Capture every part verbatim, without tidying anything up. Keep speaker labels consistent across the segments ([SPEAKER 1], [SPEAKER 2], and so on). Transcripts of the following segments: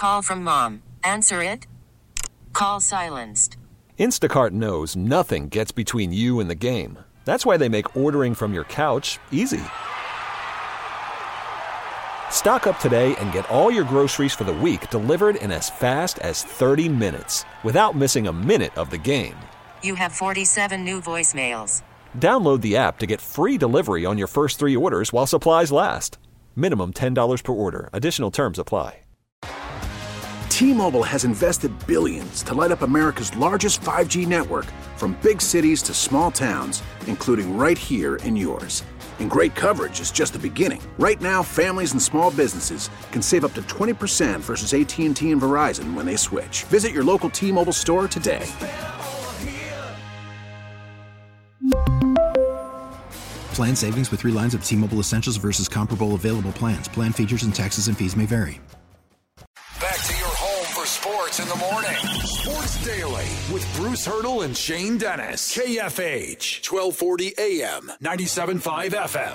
[SPEAKER 1] Call from mom. Answer it. Call silenced.
[SPEAKER 2] Instacart knows nothing gets between you and the game. That's why they make ordering from your couch easy. Stock up today and get all your groceries for the week delivered in as fast as thirty minutes without missing a minute of the game.
[SPEAKER 1] You have forty-seven new voicemails.
[SPEAKER 2] Download the app to get free delivery on your first three orders while supplies last. Minimum ten dollars per order. Additional terms apply.
[SPEAKER 3] T-Mobile has invested billions to light up America's largest five G network, from big cities to small towns, including right here in yours. And great coverage is just the beginning. Right now, families and small businesses can save up to twenty percent versus A T and T and Verizon when they switch. Visit your local T-Mobile store today.
[SPEAKER 4] Plan savings with three lines of T-Mobile Essentials versus comparable available plans. Plan features and taxes and fees may vary.
[SPEAKER 5] Back to your home for sports in the morning. Sports Daily with Bruce Hurdle and Shane Dennis. K F H, twelve forty A M, ninety-seven point five F M.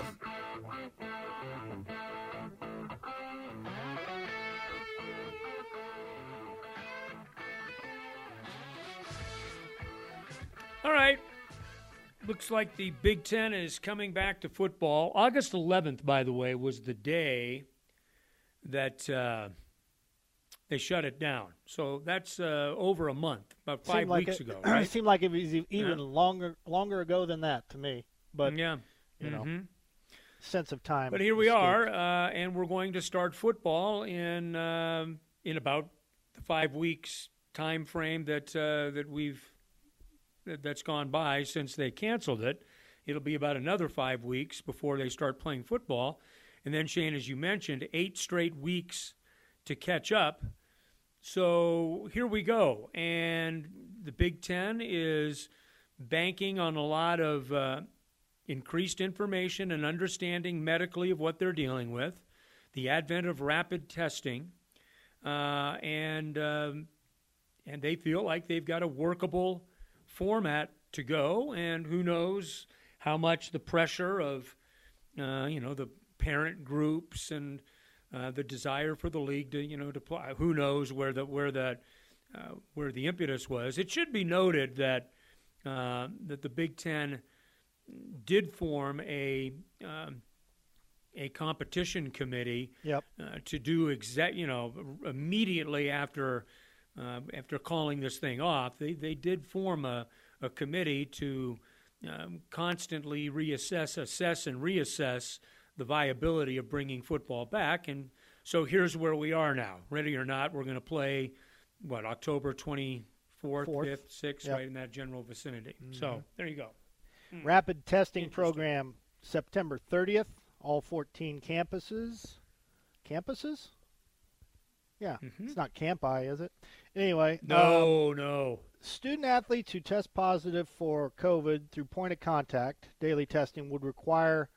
[SPEAKER 6] All right. Looks like the Big Ten is coming back to football. August eleventh, by the way, was the day that uh, they shut it down. So that's uh, over a month, about five
[SPEAKER 7] like
[SPEAKER 6] weeks
[SPEAKER 7] it,
[SPEAKER 6] ago. Right?
[SPEAKER 7] It seemed like it was even
[SPEAKER 6] yeah.
[SPEAKER 7] longer longer ago than that to me. But,
[SPEAKER 6] yeah.
[SPEAKER 7] you know,
[SPEAKER 6] mm-hmm.
[SPEAKER 7] sense of time.
[SPEAKER 6] But here we
[SPEAKER 7] escaped.
[SPEAKER 6] are, uh, and we're going to start football in um, in about the five weeks time frame that uh, that we've that's gone by since they canceled it. It'll be about another five weeks before they start playing football. And then, Shane, as you mentioned, eight straight weeks to catch up. So here we go. And the Big Ten is banking on a lot of uh, increased information and understanding medically of what they're dealing with, the advent of rapid testing, uh, and um, and they feel like they've got a workable format to go, and who knows how much the pressure of, uh, you know, the parent groups and uh, the desire for the league to, you know, to play. Who knows where the where that uh, where the impetus was. It should be noted that uh, that the Big Ten did form a um, a competition committee
[SPEAKER 7] yep.
[SPEAKER 6] uh, to do exact, you know, immediately after. Uh, after calling this thing off, they, they did form a, a committee to um, constantly reassess, assess, and reassess the viability of bringing football back. And so here's where we are now. Ready or not, we're going to play, what, October twenty-fourth,
[SPEAKER 7] Fourth.
[SPEAKER 6] fifth, sixth,
[SPEAKER 7] Yep.
[SPEAKER 6] right in that general vicinity.
[SPEAKER 7] Mm-hmm.
[SPEAKER 6] So there you go. Mm.
[SPEAKER 7] Rapid testing program September thirtieth, all fourteen campuses. Campuses? Yeah,
[SPEAKER 6] mm-hmm.
[SPEAKER 7] It's not campi, is it? Anyway.
[SPEAKER 6] No,
[SPEAKER 7] um,
[SPEAKER 6] no.
[SPEAKER 7] Student athletes who test positive for COVID through point of contact, daily testing, would require,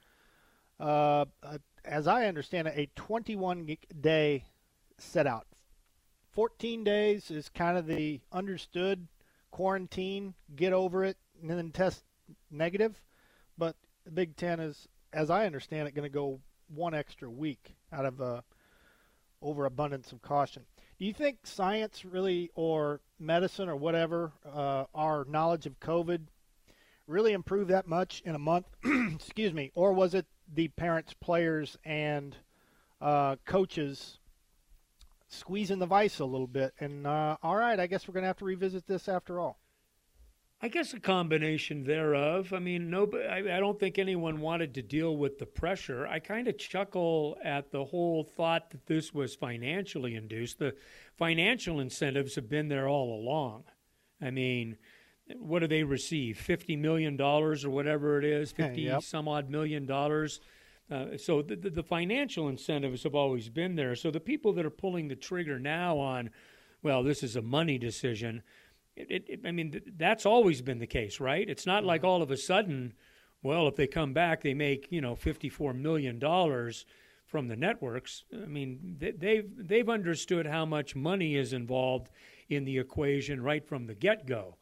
[SPEAKER 7] uh, a, as I understand it, a twenty-one day set out. fourteen days is kind of the understood quarantine, get over it, and then test negative. But the Big Ten is, as I understand it, going to go one extra week out of a overabundance of caution. Do you think science really, or medicine or whatever, uh, our knowledge of COVID really improved that much in a month? Excuse me. Or was it the parents, players, and uh, coaches squeezing the vice a little bit? And, uh, all right, I guess we're going to have to revisit this after all.
[SPEAKER 6] I guess a combination thereof. I mean, no, I, I don't think anyone wanted to deal with the pressure. I kind of chuckle at the whole thought that this was financially induced. The financial incentives have been there all along. I mean, what do they receive? fifty million dollars or whatever it is, fifty
[SPEAKER 7] yep.
[SPEAKER 6] some odd million dollars. Uh, so the, the, the financial incentives have always been there. So the people that are pulling the trigger now on, well, this is a money decision, It, it, I mean, th- that's always been the case, right? It's not like all of a sudden, well, if they come back, they make, you know, fifty-four million dollars from the networks. I mean, they, they've they've understood how much money is involved in the equation right from the get-go.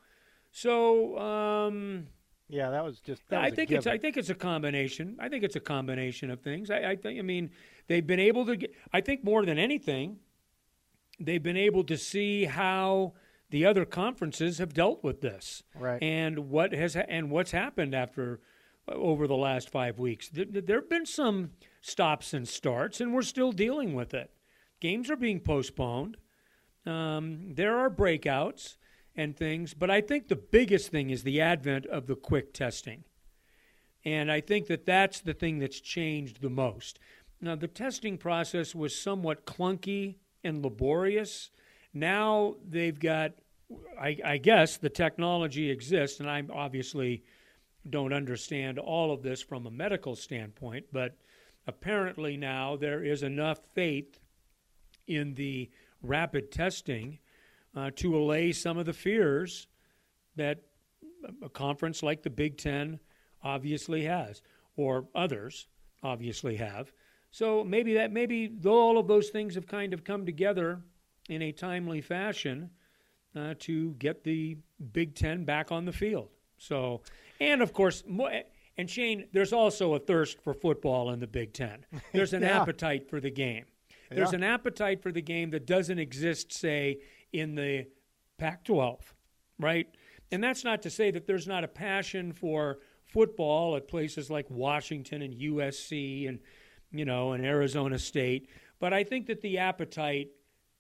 [SPEAKER 6] So, um,
[SPEAKER 7] yeah, that was just. That
[SPEAKER 6] I
[SPEAKER 7] was
[SPEAKER 6] think
[SPEAKER 7] a
[SPEAKER 6] it's.
[SPEAKER 7] given.
[SPEAKER 6] I think it's a combination. I think it's a combination of things. I, I think. I mean, they've been able to get. I think more than anything, they've been able to see how the other conferences have dealt with this,
[SPEAKER 7] right?
[SPEAKER 6] And what has and what's happened after over the last five weeks. There, there have been some stops and starts, and we're still dealing with it. Games are being postponed. Um, there are breakouts and things, but I think the biggest thing is the advent of the quick testing. And I think that that's the thing that's changed the most. Now, the testing process was somewhat clunky and laborious. Now they've got, I, I guess, the technology exists, and I obviously don't understand all of this from a medical standpoint, but apparently now there is enough faith in the rapid testing uh, to allay some of the fears that a conference like the Big Ten obviously has, or others obviously have. So maybe that maybe all of those things have kind of come together in a timely fashion uh, to get the Big Ten back on the field. So, and of course, and Shane, there's also a thirst for football in the Big Ten. There's an yeah. appetite for the game. There's yeah. an appetite for the game that doesn't exist, say, in the Pac twelve, right? And that's not to say that there's not a passion for football at places like Washington and U S C and, you know, and Arizona State. But I think that the appetite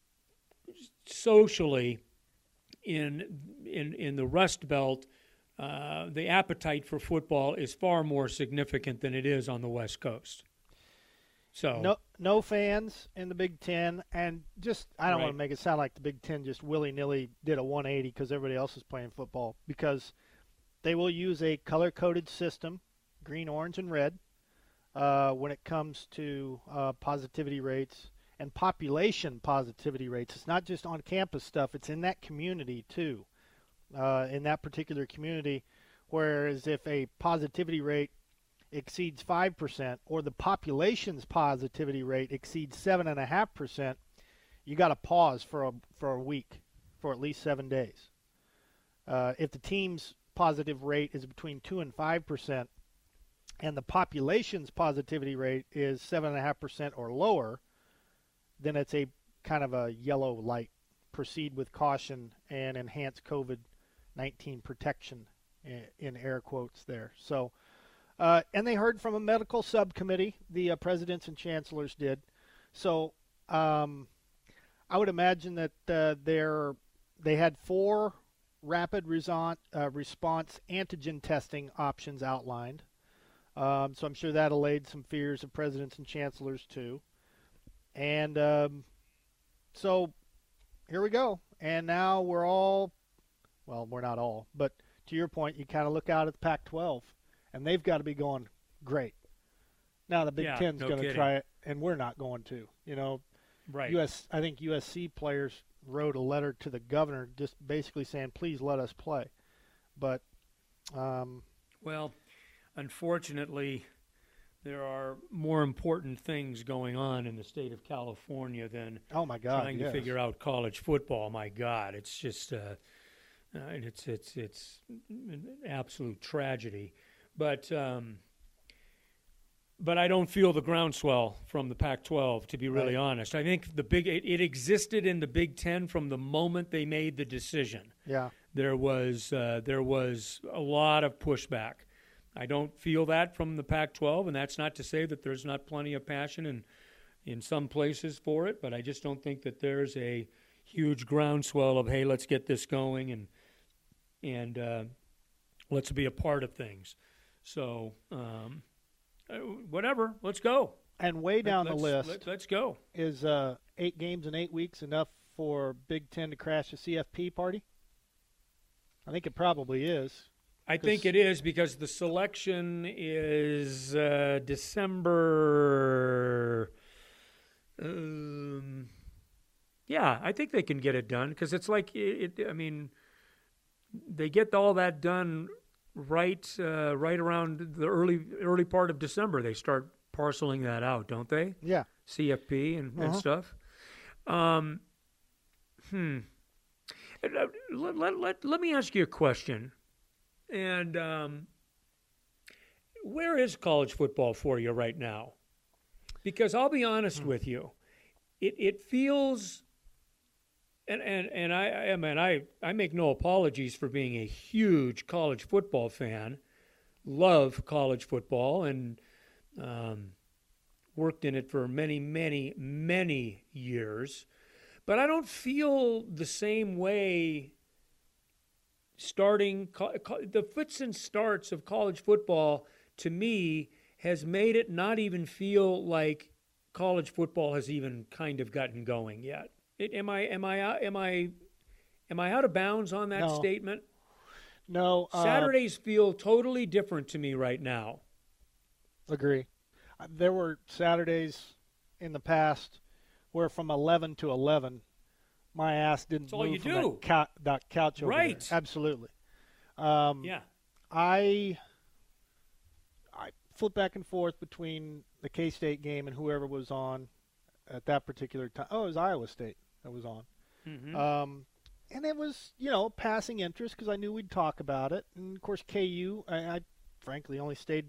[SPEAKER 6] socially in in in the Rust Belt, uh, the appetite for football is far more significant than it is on the West Coast. So
[SPEAKER 7] no no fans in the Big Ten, and just I don't right. want to make it sound like the Big Ten just willy-nilly did a one eighty because everybody else is playing football, because they will use a color-coded system, green, orange, and red, uh, when it comes to uh, positivity rates and population positivity rates. It's not just on-campus stuff. It's in that community, too, uh, in that particular community, whereas if a positivity rate exceeds five percent or the population's positivity rate exceeds seven point five percent, you got to pause for a, for a week, for at least seven days. Uh, if the team's positive rate is between two and five percent and the population's positivity rate is seven point five percent or lower, then it's a kind of a yellow light. Proceed with caution and enhance COVID nineteen protection, in, in air quotes there. So, uh, and they heard from a medical subcommittee, the uh, presidents and chancellors did. So um, I would imagine that uh, they're, they had four rapid response, uh, response antigen testing options outlined. Um, so I'm sure that allayed some fears of presidents and chancellors too. And um, so here we go. And now we're all, well, we're not all, but to your point, you kind of look out at the Pac twelve, and they've got to be going, great. Now the Big
[SPEAKER 6] yeah,
[SPEAKER 7] Ten's
[SPEAKER 6] no
[SPEAKER 7] going to
[SPEAKER 6] kidding.
[SPEAKER 7] try it, and we're not going to. You know,
[SPEAKER 6] right.
[SPEAKER 7] U S I think U S C players wrote a letter to the governor just basically saying, please let us play. But, um,
[SPEAKER 6] well, unfortunately, there are more important things going on in the state of California than
[SPEAKER 7] oh my God,
[SPEAKER 6] trying
[SPEAKER 7] yes.
[SPEAKER 6] to figure out college football. My God, it's just uh, uh, it's it's it's an absolute tragedy. But um, but I don't feel the groundswell from the Pac twelve, to be really
[SPEAKER 7] right.
[SPEAKER 6] honest. I think the big it, it existed in the Big Ten from the moment they made the decision.
[SPEAKER 7] Yeah,
[SPEAKER 6] there was uh, there was a lot of pushback. I don't feel that from the Pac twelve, and that's not to say that there's not plenty of passion in, in some places for it, but I just don't think that there's a huge groundswell of, hey, let's get this going and and uh, let's be a part of things. So um, whatever, let's go.
[SPEAKER 7] And way down
[SPEAKER 6] let's,
[SPEAKER 7] the list
[SPEAKER 6] let, let's go.
[SPEAKER 7] Is uh, eight games in eight weeks enough for Big Ten to crash a C F P party? I think it probably is.
[SPEAKER 6] I think it is, because the selection is uh, December. Um, yeah, I think they can get it done, because it's like it, it. I mean, they get all that done right, uh, right around the early early part of December. They start parceling that out, don't they?
[SPEAKER 7] Yeah.
[SPEAKER 6] C F P and,
[SPEAKER 7] uh-huh.
[SPEAKER 6] and stuff. Um, hmm. Let, let, let, let me ask you a question. And um, where is college football for you right now? Because I'll be honest mm. with you, it, it feels And and and I, I mean I I make no apologies for being a huge college football fan. Love college football and um, worked in it for many, many, many years. But I don't feel the same way starting the fits and starts of college football. To me, has made it not even feel like college football has even kind of gotten going yet. It, am I am I am I am I out of bounds on that
[SPEAKER 7] no.
[SPEAKER 6] statement?
[SPEAKER 7] No. Uh,
[SPEAKER 6] Saturdays feel totally different to me right now.
[SPEAKER 7] Agree. There were Saturdays in the past where from eleven to eleven, my ass didn't
[SPEAKER 6] That's all
[SPEAKER 7] move
[SPEAKER 6] you
[SPEAKER 7] from
[SPEAKER 6] do.
[SPEAKER 7] That, ca- that couch over
[SPEAKER 6] Right.
[SPEAKER 7] there. Absolutely. Um,
[SPEAKER 6] Yeah.
[SPEAKER 7] I I flip back and forth between the K-State game and whoever was on at that particular time. Oh, it was Iowa State that was on.
[SPEAKER 6] Mm-hmm.
[SPEAKER 7] Um, and it was, you know, passing interest because I knew we'd talk about it. And, of course, K U, I, I frankly only stayed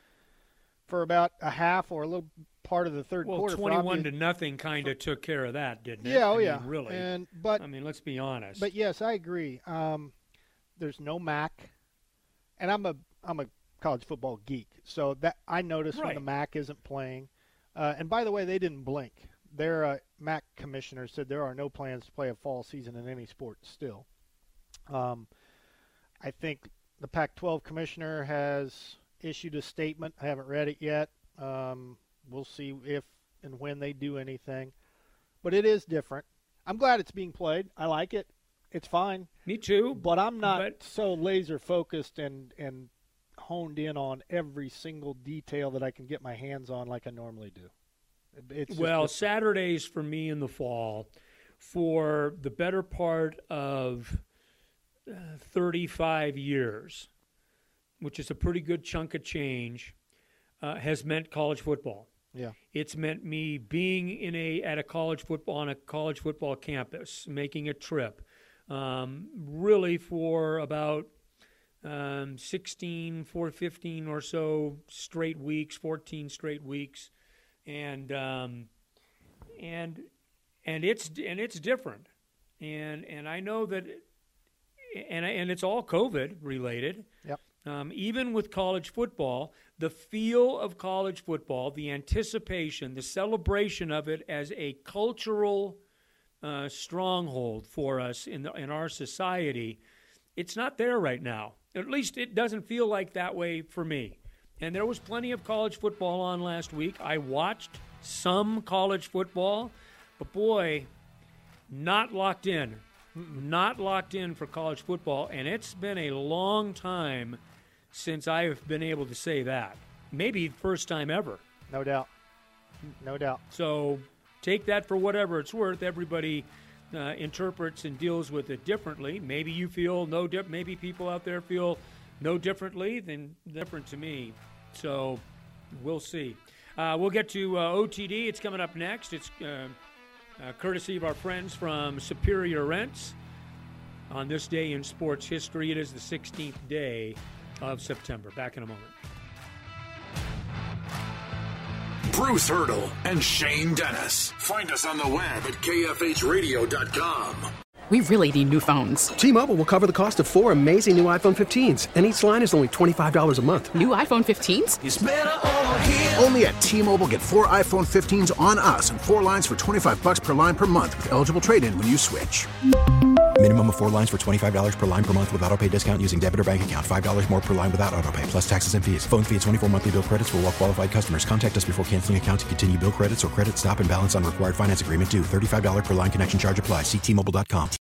[SPEAKER 7] for about a half or a little part of the third
[SPEAKER 6] well,
[SPEAKER 7] quarter.
[SPEAKER 6] twenty-one to nothing kind of took care of that, didn't it?
[SPEAKER 7] Yeah, oh
[SPEAKER 6] I mean,
[SPEAKER 7] yeah.
[SPEAKER 6] really.
[SPEAKER 7] And, but,
[SPEAKER 6] I mean, let's be honest.
[SPEAKER 7] But, yes, I agree. Um, there's no M A C. And I'm a I'm a college football geek. So that I noticed
[SPEAKER 6] right.
[SPEAKER 7] when the M A C isn't playing. Uh, and, by the way, they didn't blink. Their uh, M A C commissioner said there are no plans to play a fall season in any sport still. Um, I think the Pac twelve commissioner has issued a statement. I haven't read it yet. Um, we'll see if and when they do anything. But it is different. I'm glad it's being played. I like it. It's fine.
[SPEAKER 6] Me too.
[SPEAKER 7] But I'm not
[SPEAKER 6] but...
[SPEAKER 7] so laser focused and, and honed in on every single detail that I can get my hands on like I normally do. It's
[SPEAKER 6] well,
[SPEAKER 7] just,
[SPEAKER 6] Saturdays for me in the fall, for the better part of uh, thirty-five years, which is a pretty good chunk of change, uh, has meant college football.
[SPEAKER 7] Yeah,
[SPEAKER 6] it's meant me being in a at a college football on a college football campus, making a trip, um, really for about um, sixteen, for fifteen or so straight weeks, fourteen straight weeks. And um, and and it's and it's different, and and I know that, and and it's all COVID related.
[SPEAKER 7] Yep.
[SPEAKER 6] Um, even with college football, the feel of college football, the anticipation, the celebration of it as a cultural uh, stronghold for us in the, in our society, it's not there right now. At least it doesn't feel like that way for me. And there was plenty of college football on last week. I watched some college football, but boy, not locked in. Not locked in for college football. And it's been a long time since I've been able to say that. Maybe first time ever.
[SPEAKER 7] No doubt. No doubt.
[SPEAKER 6] So take that for whatever it's worth. Everybody uh, interprets and deals with it differently. Maybe you feel no different. Maybe people out there feel no differently than different to me. So we'll see. Uh, we'll get to uh, O T D. It's coming up next. It's uh, uh, courtesy of our friends from Superior Rents. On this day in sports history, it is the sixteenth day of September. Back in a moment.
[SPEAKER 5] Bruce Hurdle and Shane Dennis. Find us on the web at K F H radio dot com.
[SPEAKER 8] We really need new phones.
[SPEAKER 9] T-Mobile will cover the cost of four amazing new iPhone fifteens, and each line is only twenty-five dollars a month.
[SPEAKER 8] New iPhone fifteens?
[SPEAKER 3] It's better over here. Only at T-Mobile, get four iPhone fifteens on us and four lines for twenty-five dollars per line per month with eligible trade-in when you switch.
[SPEAKER 4] Minimum of four lines for twenty-five dollars per line per month with autopay discount using debit or bank account. five dollars more per line without autopay, plus taxes and fees. Phone fee at twenty-four monthly bill credits for well-qualified customers. Contact us before canceling account to continue bill credits or credit stop and balance on required finance agreement due. thirty-five dollars per line connection charge applies. See T Mobile dot com.